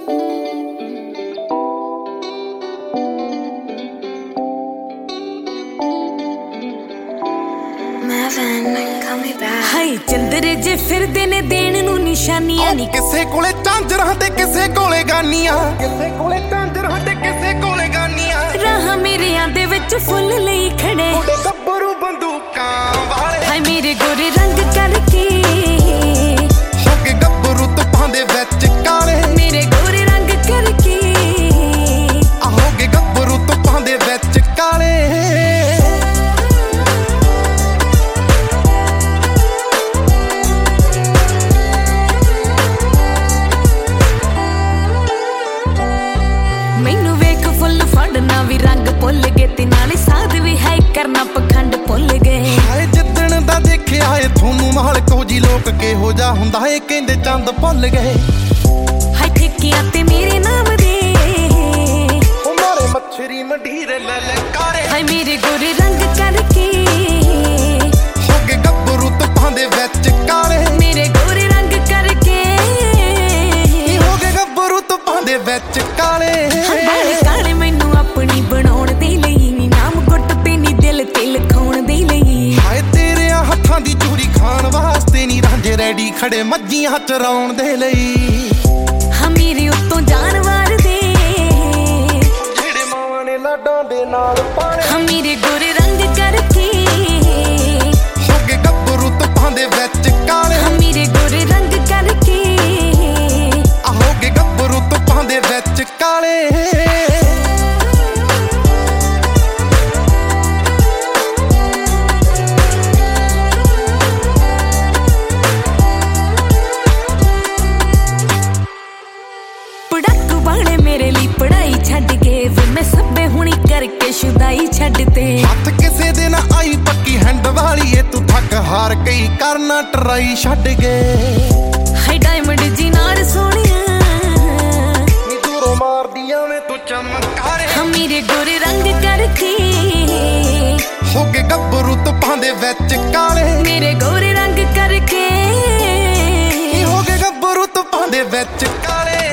High ਚੰਦਰੇ ਜੇ ਫਿਰਦੇ ਨੇ ਦੇਣ ਨੂੰ ਨਿਸ਼ਾਨੀਆਂ ਨੀ ਕਿਸੇ ਕੋਲੇ ਝਾਂਜਰਾਂ ਤੇ ਕਿਸੇ ਕੋਲੇ ਗਾਨੀਆਂ, ਕਿਸੇ ਕੋਲੇ ਝਾਂਜਰਾਂ ਤੇ ਕਿਸੇ ਕੋਲੇ ਗਾਨੀਆਂ। ਰਾਹਾਂ ਮੇਰਿਆਂ ਦੇ ਵਿੱਚ ਫੁੱਲ ਲਈ ਖੜੇ ਗੱਭਰੂ ਬੰਦੂਕਾਂ ਵਾਲੇ, ਹਾਏ ਮੇਰੇ ਗੋਰੇ ਰੰਗ ਕਰਕੇ ਹੋ ਕੇ ਗੱਭਰੂ ਧੁੱਪਾਂ ਦੇ ਵਿੱਚ ਕਾਲੇ, ਮੇਰੇ ਗੋਰੇ ਰੰਗ ਕਰਕੇ ਹੋ ਕੇ ਗੱਭਰੂ ਧੁੱਪਾਂ ਦੇ ਵਿੱਚ ਕਾਲੇ। ਮੈਨੂੰ ਵੇਖ ਫੁੱਲ ਫੜਨਾ ਵੀ ਰੰਗ ਭੁੱਲ ਗਏ ਤੇ ਨਾਲੇ ਸਾਧ ਵੀ ਹੈ ਕਰਨਾ ਪਖੰਡ ਭੁੱਲ ਗਏ। ਹਾਏ ਜਿੱਦਣ ਦਾ ਦੇਖਿਆ ਏ ਤੁਹਾਨੂੰ ਮਾਲਕੋ ਜੀ ਲੋਕ ਕਿਹੋ ਜਿਹਾ ਹੁੰਦਾ ਏ ਕਹਿੰਦੇ ਚੰਦ ਭੁੱਲ ਗਏ। ਹਾਏ ਠੇਕਿਆਂ ਤੇ ਮੇਰੇ ਨਾਮ ਦੇ ਉਹ ਮਾਰੇ ਮੱਛਰੀ ਮੰਡੀਰ ਲਲਕਾਰੇ, ਹਾਏ ਮੇਰੇ ਗੋਰੇ ਰੰਗ ਕਰਕੇ ਹੋ ਕੇ ਗੱਭਰੂ ਧੁੱਪਾਂ ਦੇ ਵਿੱਚ ਕਾਲੇ, ਮੇਰੇ ਗੋਰੇ ਰੰਗ ਕਰਕੇ ਹੋ ਕੇ ਗੱਭਰੂ ਧੁੱਪਾਂ ਦੇ ਵਿੱਚ ਕਾਲੇ। ਕਾਲੇ ਮੈਨੂੰ ਆਪਣੀ ਬਣਾਉਣ ਦੇ ਲਈ ਨੀ ਨਾਮ ਗੁੱਟ ਤੇ ਨੀ ਦਿਲ ਤੇ ਲਿਖਾਉਣ ਦੇ ਲਈ। ਹਾਏ ਤੇਰਿਆਂ ਹੱਥਾਂ ਦੀ ਚੂਰੀ ਖਾਣ ਵਾਸਤੇ ਨੀ ਰਾਂਝੇ ਰੈਡੀ ਖੜੇ ਮੱਝੀਆਂ ਚਰਾਉਣ ਦੇ ਲਈ। ਹਾਂ ਮੇਰੇ ਉੱਤੋਂ ਜਾਨਵਰ ਦੇ ਜਿਹੜੇ ਮਾਵਾਂ ਨੇ ਲਾਡਾਂ ਦੇ ਨਾਲ ਪਾਲੇ, ਹਾਂ ਮੇਰੇ ਗੋਰੇ ਰੰਗ ਕਰਕੇ ਹੋ ਕੇ ਗੱਭਰੂ ਧੁੱਪਾਂ ਦੇ ਵਿੱਚ ਕਾਲੇ, ਹਾਂ ਮੇਰੇ ਗੋਰੇ ਰੰਗ ਕਰਕੇ ਹੋ ਕੇ ਗੱਭਰੂ ਧੁੱਪਾਂ ਦੇ ਵਿੱਚ ਕਾਲੇ। ਪੜਾਕੂ ਬਾਣੇ ਮੇਰੇ ਲਈ ਪੜਾਈ ਛੱਡ ਕੇ ਵੇ ਮੈਂ ਸੱਬੇ ਹੁਣੀ ਕਰਕੇ ਸ਼ੁਦਾਈ ਛੱਡ ਤੇ। ਹੱਥ ਕਿਸੇ ਦੇ ਨਾ ਆਈ ਪੱਕੀ ਹੈਂਡ ਵਾਲੀ ਏ ਤੂੰ ਥੱਕ ਹਾਰ ਗਈ ਕਰਨਾ ਟਰਾਈ ਛੱਡ ਗਏ। ਹਾਈ ਡਾਇਮੰਡ ਜੀ ਨਾਲ ਸੋਹਣਿਆ ਨੀ ਦੂਰੋਂ ਮਾਰਦੀਆਂ ਵੇ ਤੂੰ ਚਮਕਾਰੇ, ਹਾਂ ਮੇਰੇ ਗੋਰੇ ਰੰਗ ਕਰਕੇ ਹੋ ਕੇ ਗੱਭਰੂ ਧੁੱਪਾਂ ਦੇ ਵਿੱਚ ਕਾਲੇ, ਮੇਰੇ ਗੋਰੇ ਰੰਗ ਕਰਕੇ ਹੋ ਕੇ ਗੱਭਰੂ ਧੁੱਪਾਂ ਦੇ ਵਿੱਚ ਕਾਲੇ।